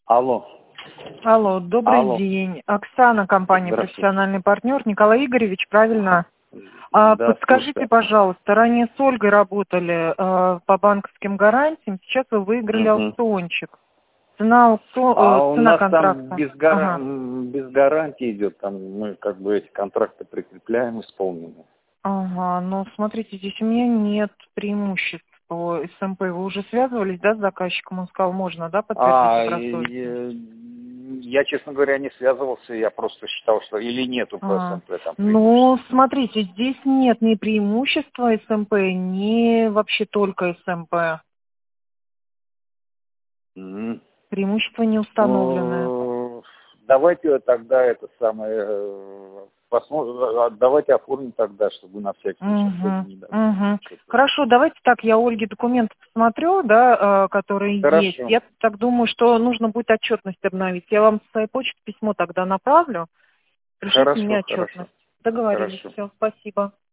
Алло. Алло, добрый Алло. день. Оксана, компания Здравствуйте. «Профессиональный партнер». Николай Игоревич, правильно? Да, Подскажите, слушаю. пожалуйста, ранее с Ольгой работали по банковским гарантиям, сейчас вы выиграли Мгм. аукциончик. Цена У цена нас контракта. там без Ага. гарантии идет, там мы как бы эти контракты прикрепляем исполненные. Ага, ну смотрите, здесь у меня нет преимуществ по СМП. Вы уже связывались, да, с заказчиком? Он сказал, можно, да, подтвердить добросовестность? Я, честно говоря, не связывался, я просто считал, что или нету по СМП там Ну, преимуществ. смотрите, здесь нет ни преимущества СМП, ни вообще только СМП. Мгм. Преимущества не установлены. Ну, давайте тогда это самое, давайте оформим тогда, чтобы на всякий случай Угу, не дали. угу. Хорошо, давайте так, я Ольге документы посмотрю, да, которые есть. Хорошо, Я так думаю, что нужно будет отчетность обновить. Я вам с своей почты письмо тогда направлю. Пришлите мне хорошо, хорошо, отчетность. Договорились. хорошо. Все, спасибо.